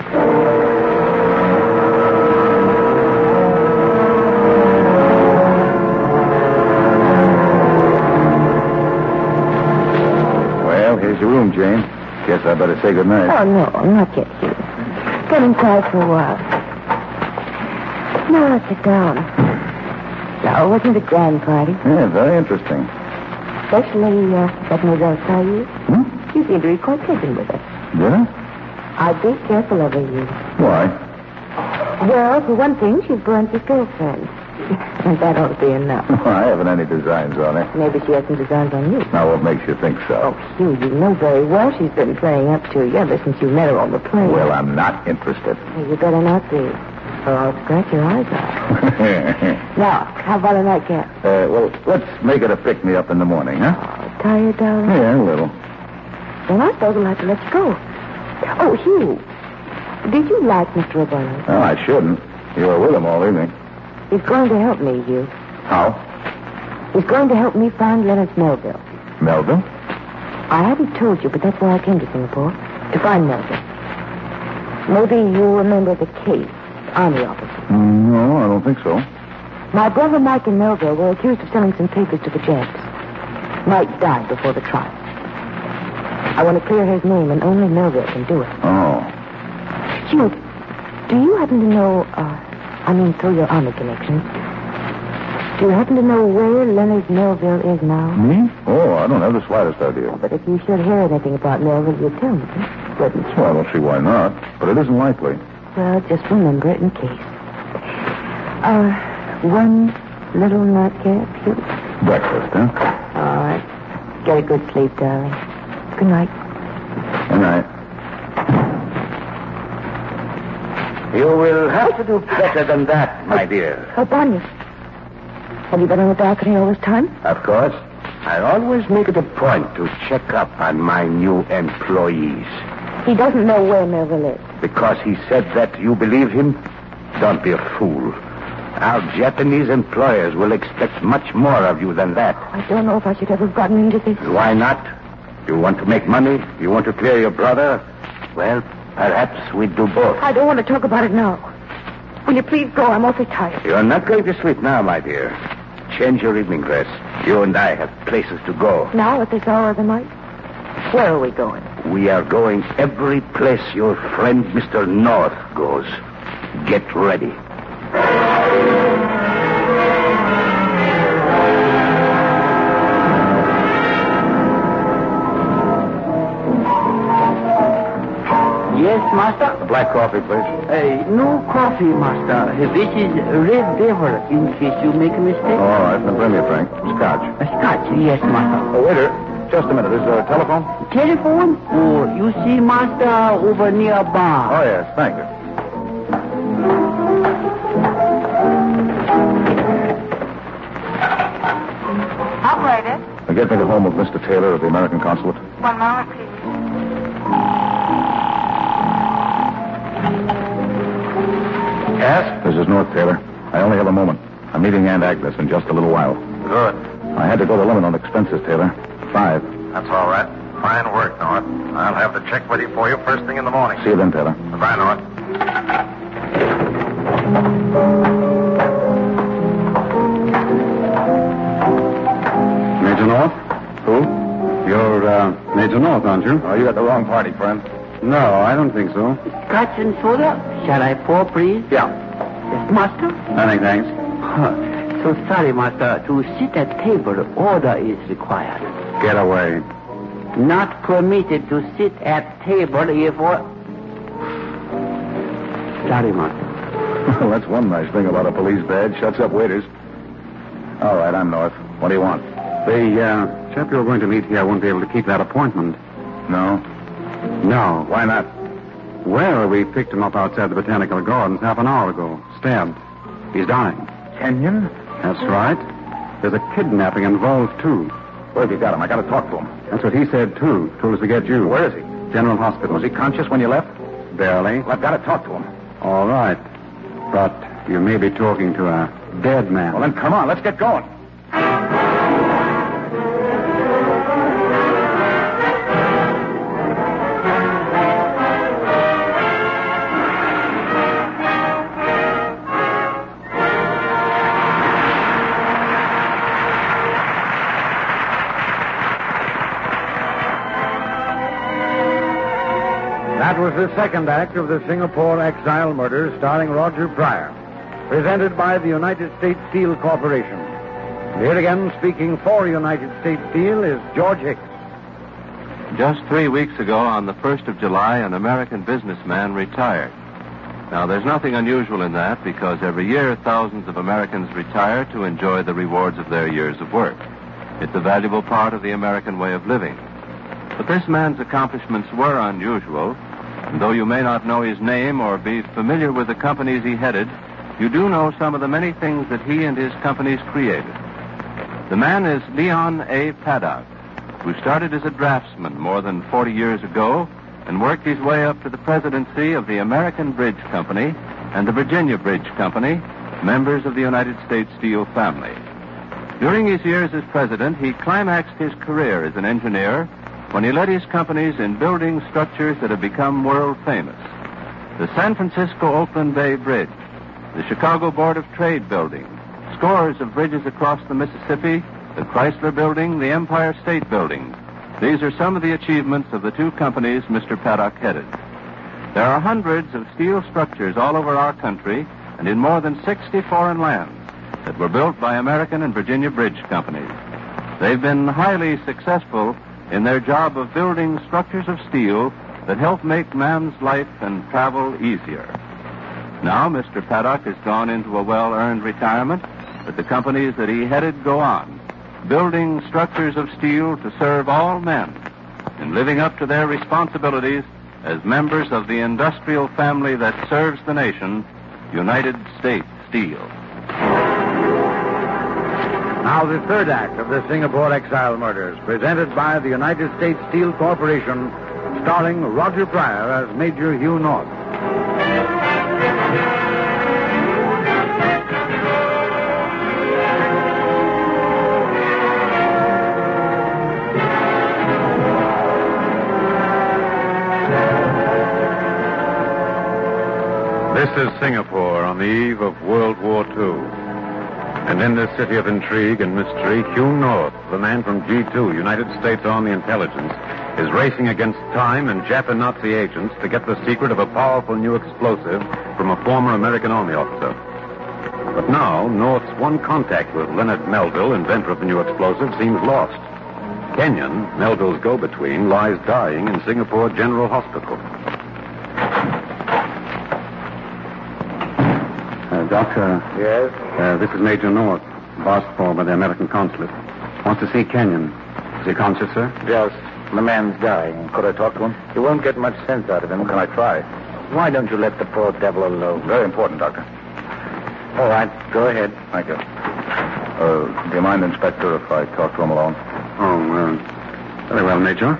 Well, here's your room, Jane. Guess I better say goodnight. Oh, no, not yet, Hugh. Get inside for a while. Now let's sit down. Now, wasn't it a grand party? Yeah, very interesting. Especially uh, Mademoiselle Sayu. Hmm? You seem to be quite taken with her. Did I? I'd be careful of her, Hugh. Why? Well, for one thing, she's Burns' girlfriend. And that ought to be enough. Well, I haven't any designs on her. Maybe she has some designs on you. Now, what makes you think so? Oh, Hugh, you know very well she's been playing up to you ever since you met her on the plane. Well, I'm not interested. Well, you better not be, or I'll scratch your eyes out. Now, how about a nightcap? Uh, well, let's make it a pick-me-up in the morning, huh? Oh, tired, darling? Yeah, a little. Then I suppose we'll have to let you go. Oh, Hugh, did you like Mister O'Brien? Oh, I shouldn't. You were with him all evening. He's going to help me, Hugh. How? He's going to help me find Leonard Melville. Melville? I haven't told you, but that's why I came to Singapore. To find Melville. Maybe you remember the case, Army officer. Mm, no, I don't think so. My brother Mike and Melville were accused of selling some papers to the Japs. Mike died before the trial. I want to clear his name, and only Melville can do it. Oh. Hugh, do you happen to know, uh, I mean, through your Army connections, do you happen to know where Leonard Melville is now? Me? Oh, I don't have the slightest idea. But if you should hear anything about Melville, you'd tell me, wouldn't you? Well, I don't see why not, but it isn't likely. Well, just remember it in case. Uh, one little nightcap, Hugh. Breakfast, huh? All right. Get a good sleep, darling. Good night. Good night. You will have to do better than that, my dear. Oh, Bonnie. Have you been on the balcony all this time? Of course. I always make it a point to check up on my new employees. He doesn't know where Melville is. Because he said that you believe him? Don't be a fool. Our Japanese employers will expect much more of you than that. I don't know if I should ever have gotten into this. Why not? You want to make money? You want to clear your brother? Well, perhaps we do both. I don't want to talk about it now. Will you please go? I'm awfully tired. You're not going to sleep now, my dear. Change your evening dress. You and I have places to go. Now, at this hour of the night? Where are we going? We are going every place your friend Mister North goes. Get ready. Yes, master? Black coffee, please. Uh, no coffee, master. This is Red Devil, in case you make a mistake. Oh, all right. Then bring me a drink. Scotch. A scotch, yes, master. Oh, waiter. Just a minute. Is there a telephone? Telephone? Oh, you see, master, over near bar. Oh, yes. Thank you. Operator, Now get me to home of Mister Taylor of the American Consulate. one moment, please. Yes? This is North Taylor. I only have a moment. I'm meeting Aunt Agnes in just a little while. Good. I had to go the limit on expenses, Taylor. Five. That's all right. Fine work, North. I'll have the check ready for you first thing in the morning. See you then, Taylor. Goodbye, North. Major North? Who? You're, uh, Major North, aren't you? Oh, you got the wrong party, friend. No, I don't think so. Scotch and soda? Shall I pour, please? Yeah. Yes, master? Nothing, thanks. Huh. So sorry, master. To sit at table, order is required. Get away. Not permitted to sit at table if or... Sorry, master. Well, that's one nice thing about a police badge. Shuts up waiters. All right, I'm North. What do you want? The uh, chap you're going to meet here won't be able to keep that appointment. No? No. Why not? Well, we picked him up outside the Botanical Gardens half an hour ago. Stabbed. He's dying. Kenyon? That's right. There's a kidnapping involved, too. Where have you got him? I got to talk to him. That's what he said, too. Told us to get you. Where is he? General Hospital. Was he conscious when you left? Barely. Well, I've got to talk to him. All right. But you may be talking to a dead man. Well, then come on. Let's get going. That was the second act of the Singapore Exile Murders, starring Roger Pryor, presented by the United States Steel Corporation. Here again, speaking for United States Steel, is George Hicks. Just three weeks ago, on the first of July, an American businessman retired. Now, there's nothing unusual in that because every year thousands of Americans retire to enjoy the rewards of their years of work. It's a valuable part of the American way of living. But this man's accomplishments were unusual, and though you may not know his name or be familiar with the companies he headed, you do know some of the many things that he and his companies created. The man is Leon A. Paddock, who started as a draftsman more than forty years ago and worked his way up to the presidency of the American Bridge Company and the Virginia Bridge Company, members of the United States Steel family. During his years as president, he climaxed his career as an engineer when he led his companies in building structures that have become world famous. The San Francisco-Oakland Bay Bridge, the Chicago Board of Trade building, scores of bridges across the Mississippi, the Chrysler Building, the Empire State Building. These are some of the achievements of the two companies Mister Paddock headed. There are hundreds of steel structures all over our country and in more than sixty foreign lands that were built by American and Virginia Bridge companies. They've been highly successful in their job of building structures of steel that help make man's life and travel easier. Now, Mister Paddock has gone into a well-earned retirement, but the companies that he headed go on, building structures of steel to serve all men and living up to their responsibilities as members of the industrial family that serves the nation, United States Steel. Now the third act of the Singapore Exile Murders, presented by the United States Steel Corporation, starring Roger Pryor as Major Hugh North. This is Singapore on the eve of World War Two. And in this city of intrigue and mystery, Hugh North, the man from G two, United States Army Intelligence, is racing against time and Jap-Nazi agents to get the secret of a powerful new explosive from a former American Army officer. But now, North's one contact with Leonard Melville, inventor of the new explosive, seems lost. Kenyon, Melville's go-between, lies dying in Singapore General Hospital. Doctor. Yes? Uh, this is Major North, bossed for by the American consulate. Wants to see Kenyon. Is he conscious, sir? Yes. The man's dying. Could I talk to him? You won't get much sense out of him. Can I try? Why don't you let the poor devil alone? Very important, Doctor. All right. Go ahead. Thank you. Uh, do you mind, Inspector, if I talk to him alone? Oh, uh, very well, Major.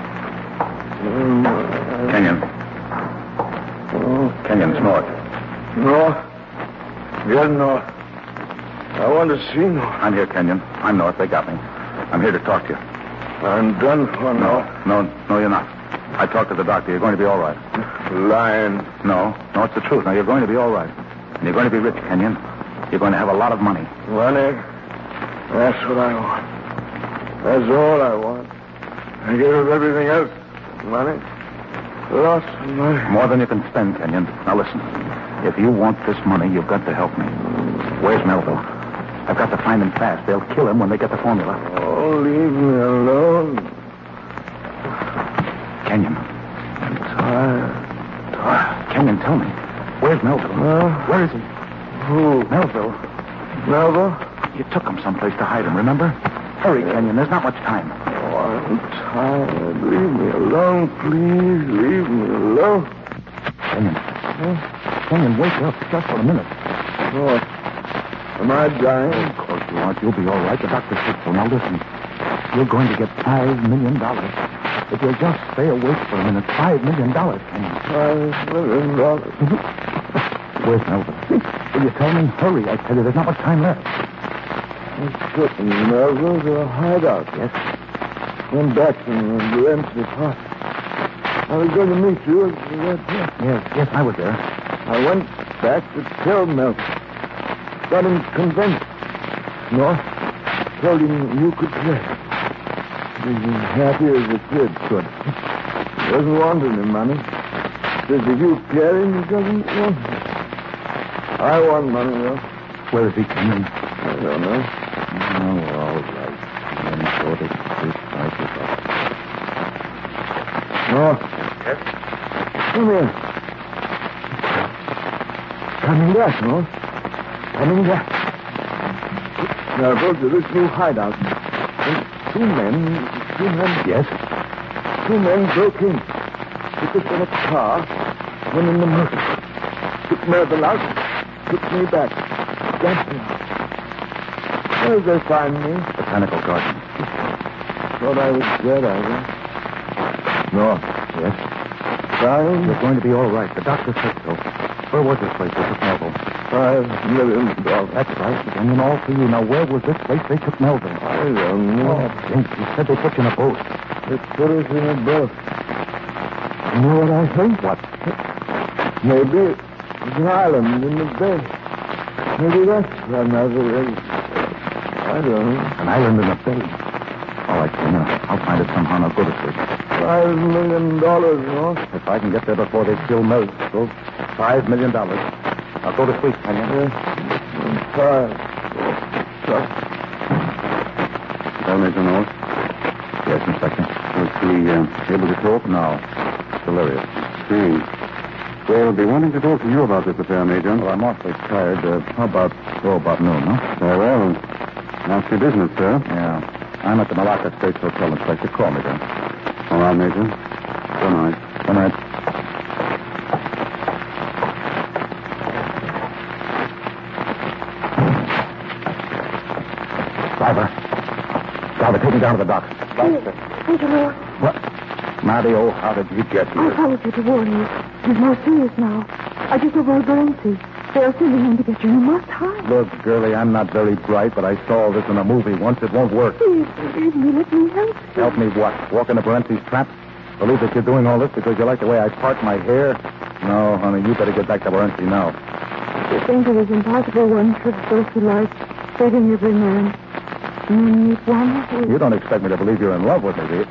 Kenyon. Kenyon, it's North. No. Yes, no. I want to see North. I'm here, Kenyon. I'm North. They got me. I'm here to talk to you. I'm done for No, now. no, no, you're not. I talked to the doctor. You're going to be all right. Lying. No, no, it's the truth. Now, you're going to be all right. And you're going to be rich, Kenyon. You're going to have a lot of money. Money. That's what I want. That's all I want. I gave up everything else. Money. Lots of money. More than you can spend, Kenyon. Now, listen. If you want this money, you've got to help me. Where's Melville? I've got to find him fast. They'll kill him when they get the formula. Oh, leave me alone. Kenyon. Tired. Tired. Kenyon, tell me. Where's Melville? Uh, Where is he? Who? Melville. Melville? You took him someplace to hide him, remember? Hurry, Kenyon. There's not much time. Oh, I'm tired. Leave me alone, please. Leave me alone. Kenyon. Huh? Kenyon, wake up. Just for a minute. What? Am I dying? Of course you aren't. You'll be all right. The doctor said so. Now listen. You're going to get five million dollars. If you'll just stay awake for a minute, five million dollars, Kenyon. Five million dollars. Where's Melville? Will you tell me? Hurry, I tell you. There's not much time left. I took Melville to a hideout. Yes? Went back from the empty hut. I was going to meet you at that place. Yes, yes, I was there. I went back to tell Melville. Got him convinced. North told him you could play. He was happy as a kid. Good. He doesn't want any money. Says if you play him, he doesn't want it. I want money, though. Where is he, Kenyon? I don't know. Oh, all right. Then go to sleep right with us. North. Yes? Come here. Coming back, North. Coming back. Now, go to this new hideout. And two men, two men... Yes? Two men broke in. Took us in a car, went in the motor. Took Melville out, took me back. Got me. Where did they find me? Botanical garden. Thought I was dead, I guess. No. Yes? Dying? You're going to be all right. The doctor said so. Where was this place they took Melville? Five million dollars. That's right. Kenyon, all for you. Now, where was this place they took Melville? I don't know. Oh, Jink, you said they put you in a boat. They put us in a boat. You know what I think? What? Maybe it's an island in the bay. Maybe that's another way. I don't know. An island in the bay. All right, Kenyon. I'll find it somehow. Now go to sleep. Five million dollars, no? If I can get there before they kill Melville, five million dollars. I'll go to sleep, Kenyon. Yes. I'm tired. Oh, Well, Major North, Yes, Inspector. was he uh, able to talk? No. Delirious. Strange. Well, I'll be wanting to talk to you about this affair, Major. Well, I'm awfully tired. Uh, how about, oh, about noon, huh? Very well. That's your business, sir. Yeah. I'm at the Malacca States Hotel, Inspector. Call me then. All right, Major. Good night. Good night. Driver. Driver, take me down to the dock. Major Lord, What? Maddie, oh, how did you get I here? followed you to warn you. He's more serious now. I just avoid Valenci. They are sending him to get you. You must hide. Look, girlie, I'm not very bright, but I saw this in a movie once. It won't work. Please, believe me. Let me help you. Help me what? Walk into Barenzi's trap? Believe that you're doing all this because you like the way I part my hair? No, honey, you better get back to Barenzi now. You think it is impossible one should go through life saving every man. And then meet one who... You don't expect me to believe you're in love with me, do you?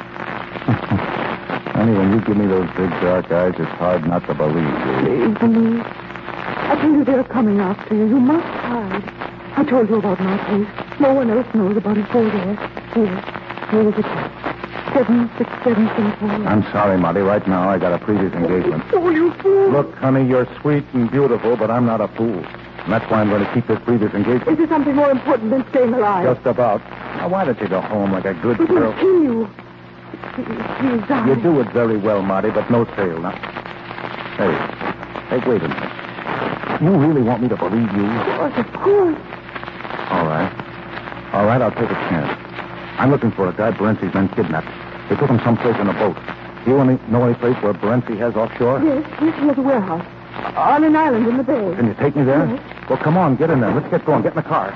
Honey, when you give me those big dark eyes, it's hard not to believe you. Please believe. I tell you they're coming after you. You must hide. I told you about my place. No one else knows about it. Go there. Here. Here is it. Seven, six, seven, Singapore. I'm sorry, Marty. Right now, I got a previous engagement. Oh, you fool. Look, honey, you're sweet and beautiful, but I'm not a fool. And that's why I'm going to keep this previous engagement. Is there something more important than staying alive? Just about. Now, why don't you go home like a good It girl? will kill you. Please, please, die. You do it very well, Marty, but no sale. Now, hey, hey, wait a minute. You really want me to believe you? Of course, of course. All right. All right, I'll take a chance. I'm looking for a guy Barenzi's men kidnapped. They took him someplace in a boat. Do you any, know any place where Barenzi has offshore? Yes, yes, he has a warehouse. On an island in the bay. Can you take me there? Yes. Well, come on, get in there. Let's get going. Get in the car.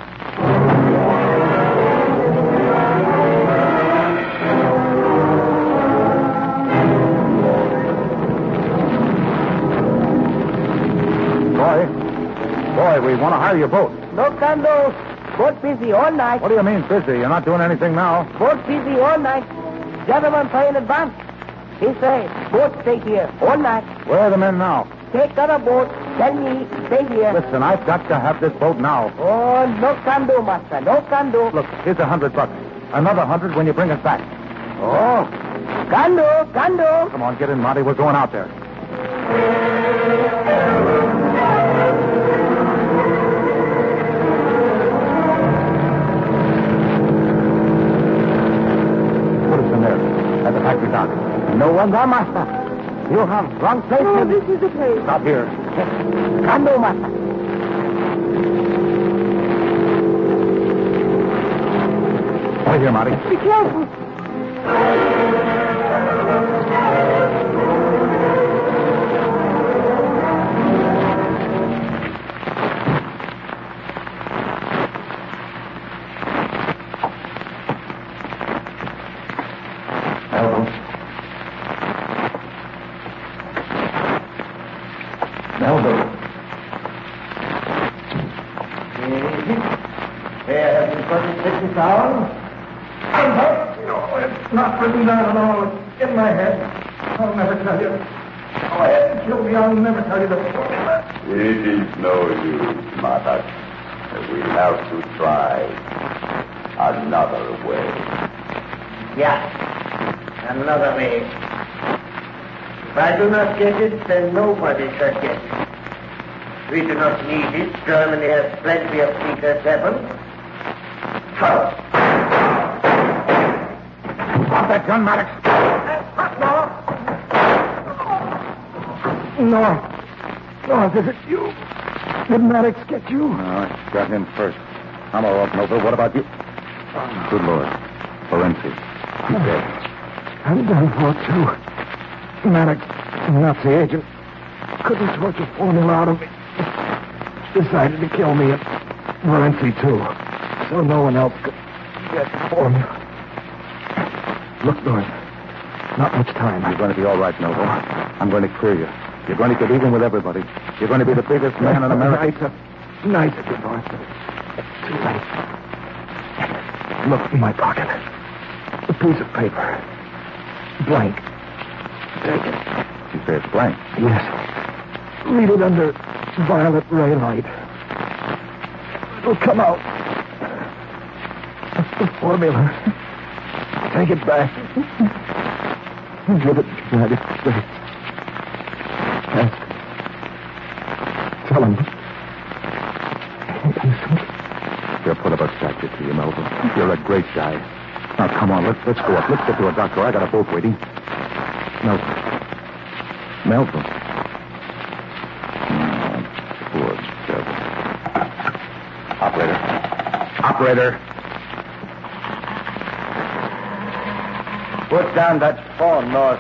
Boy, boy, we want to hire your boat. No can do. Boat busy all night. What do you mean busy? You're not doing anything now. Boat busy all night. Gentlemen pay in advance. He say, boat stay here all night. Where are the men now? Take other boat. Tell me, stay here. Listen, I've got to have this boat now. Oh, no can do, master. No can do. Look, here's a hundred bucks. Another hundred when you bring us back. Oh, can do, can do. Come on, get in, Monty. We're going out there. What is in there? At the factory dock. No one there, master. You have wrong place. Oh, this is the place. Stop here. Can do, master. Wait here, Monty. Be careful. Written down at all. It's in my head. I'll never tell you. Go ahead and kill me. I'll never tell you the formula. It is no use, Madak. We have to try another way. Yeah, another way. If I do not get it, then nobody shall get it. We do not need it. Germany has plenty of secret weapons. First. Drop that gun, Maddox. No. No, is it you? Did Maddox get you? No, I got him first. I'm all right, Nova. What about you? Good Lord. Ferenczi. He's dead. I'm done for, too. Maddox, Nazi agent, couldn't torture formula out of me. Decided to kill me and Ferenczi, too. So no one else could get formula. Look, North, not much time. You're going to be all right, Novo. I'm going to clear you. You're going to get even with everybody. You're going to be the biggest man in America. Nice of you, North. Too late. Look in my pocket. A piece of paper. Blank. Take it. You say it's blank? Yes. Read it under violet ray light. It'll come out. That's the formula. Take it back. Give it to the United States. Ask. Tell him. They'll put up a statue to you, Melvin. You're a great guy. Now, come on, let's let's go up. Let's get to a doctor. I got a boat waiting. Melvin. Melvin. Oh, poor devil. Operator. Operator. Put down that phone, North.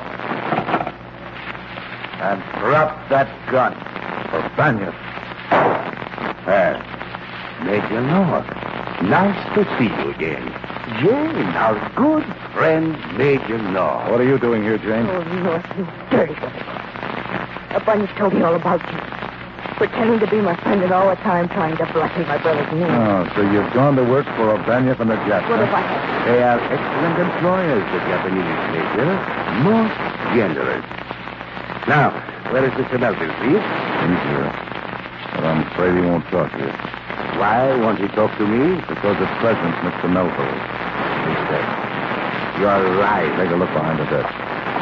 And drop that gun. For Banyas. Well, Major North, nice to see you again. Jane, our good friend, Major North. What are you doing here, Jane? Oh, North, you dirty devil. A bunch told me all about you. Pretending to be my friend and all the time trying to blacken my brother's name. Oh, so you've gone to work for O'Banyek and the Japs. What huh? have I... They are excellent employers, the Japanese, Major. Most generous. Now, where is Mister Melville, please? He's here. But I'm afraid he won't talk to you. Why won't he talk to me? Because at present, Mister Melville. He's dead. You are right. Take a look behind the desk.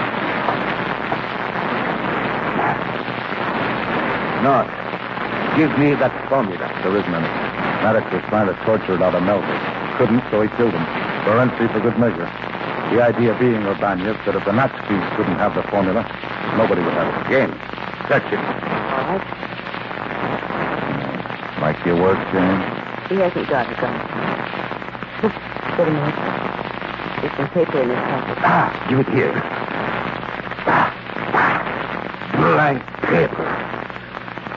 North, give me that formula. There isn't any. Maddox was trying to torture it out of Melville. Couldn't, so he killed him. Ferenczi for good measure. The idea being, O'Banyek, that if the Nazis couldn't have the formula, nobody would have it. James, search him. All right. Like your work, Jane? He hasn't got a gun. Put him on. There's some paper in his pocket. Ah, give it here. Ah, ah. Blank paper.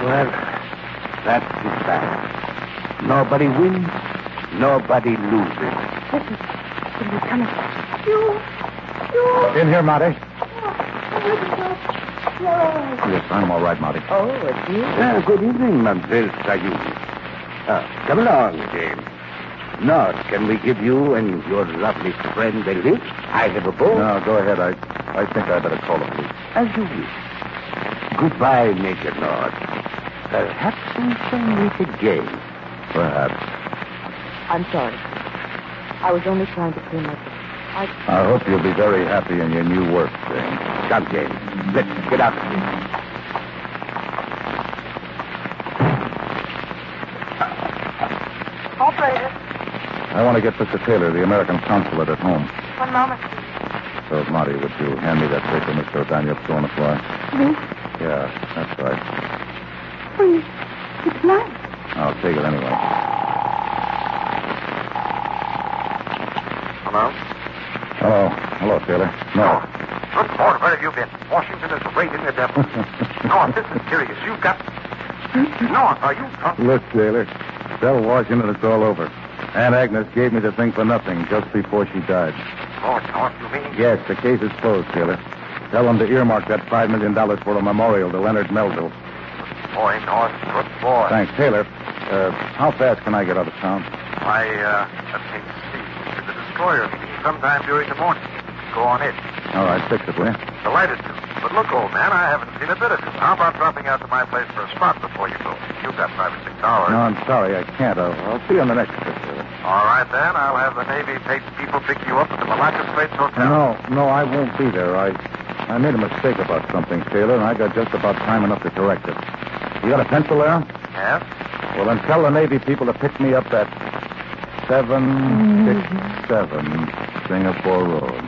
Well, that's the fact. Nobody wins, nobody loses. Listen. Somebody's coming. You. You. In here, Marty. Oh, Yes, I'm all right, Marty. Oh, it's you? Ah, good evening, Mademoiselle Sayou. Ah, come along, James. Now, can we give you and your lovely friend a lift? I have a boat. No, go ahead. I I think I better call the police. As you wish. Goodbye, Major Nord. Perhaps we shall meet again. Perhaps. I'm sorry. I was only trying to clean up. I... I hope you'll be very happy in your new work, James. Come, James. Let's get out of here. Operator. I want to get Mister Taylor, the American consulate, at home. One moment. So, Marty, would you hand me that paper Mister Daniel's going to fly? Me? Yeah, that's right. Please. It's mine. I'll take it anyway. Hello? Hello. Hello, Taylor. No. Good Lord, where have you been? Washington is raiding the devil. No, this is serious. You've got... No, are you drunk? Look, Taylor. Tell Washington it's all over. Aunt Agnes gave me the thing for nothing just before she died. Oh, North, you mean? Yes, the case is closed, Taylor. Tell them to earmark that five million dollars for a memorial to Leonard Melville. Boy, North, good boy. Thanks, Taylor. Uh, how fast can I get out of town? I, uh, let's see. There's a destroyer leaving sometime during the morning. Go on it. All right, fix it, will you? Delighted to. But look, old man, I haven't seen a bit of you. How about dropping out to my place for a spot before you go? You've got five or six hours. No, I'm sorry, I can't. I'll, I'll see you on the next trip, Taylor. All right, then. I'll have the Navy paid people pick you up at the Malacca Straits Hotel. No, no, I won't be there. I I made a mistake about something, Taylor, and I got just about time enough to correct it. You got a pencil there? Yes? Well, then tell the Navy people to pick me up at seven six seven Singapore Road.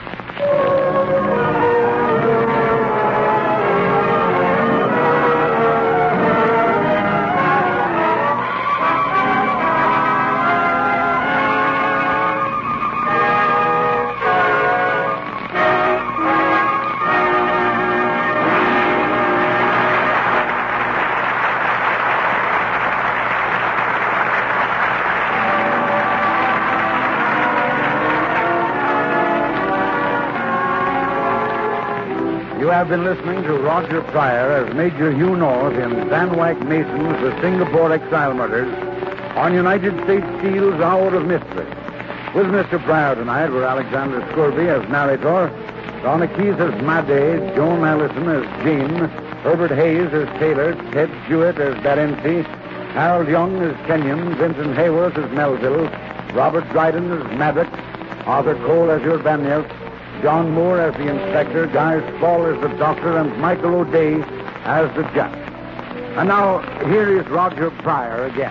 You have been listening to Roger Pryor as Major Hugh North in Van Wyck Mason's The Singapore Exile Murders on United States Steel's Hour of Mystery. With Mister Pryor tonight were Alexander Scorby as narrator, Donna Keyes as Madde, Joan Allison as Jean, Herbert Hayes as Taylor, Ted Jewett as Barenci, Harold Young as Kenyon, Vincent Hayworth as Melville, Robert Dryden as Maddox, Arthur Cole as Urbaniev, John Moore as the inspector, Guy Spall as the doctor, and Michael O'Day as the judge. And now, here is Roger Pryor again.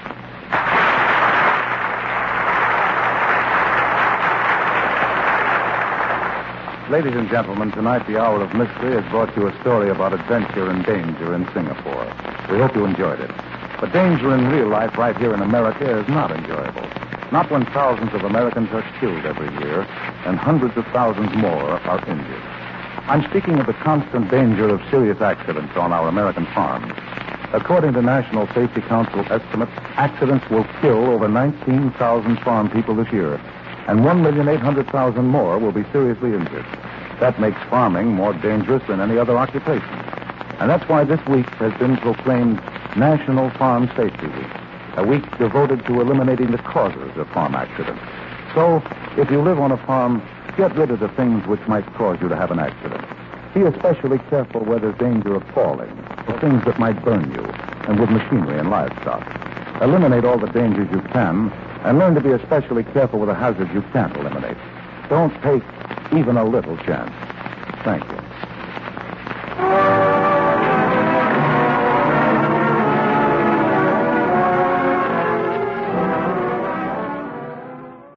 Ladies and gentlemen, tonight the Hour of Mystery has brought you a story about adventure and danger in Singapore. We hope you enjoyed it. But danger in real life right here in America is not enjoyable. Not when thousands of Americans are killed every year and hundreds of thousands more are injured. I'm speaking of the constant danger of serious accidents on our American farms. According to National Safety Council estimates, accidents will kill over nineteen thousand farm people this year, and one million eight hundred thousand more will be seriously injured. That makes farming more dangerous than any other occupation. And that's why this week has been proclaimed National Farm Safety Week, a week devoted to eliminating the causes of farm accidents. So, if you live on a farm, get rid of the things which might cause you to have an accident. Be especially careful where there's danger of falling, or things that might burn you, and with machinery and livestock. Eliminate all the dangers you can, and learn to be especially careful with the hazards you can't eliminate. Don't take even a little chance. Thank you.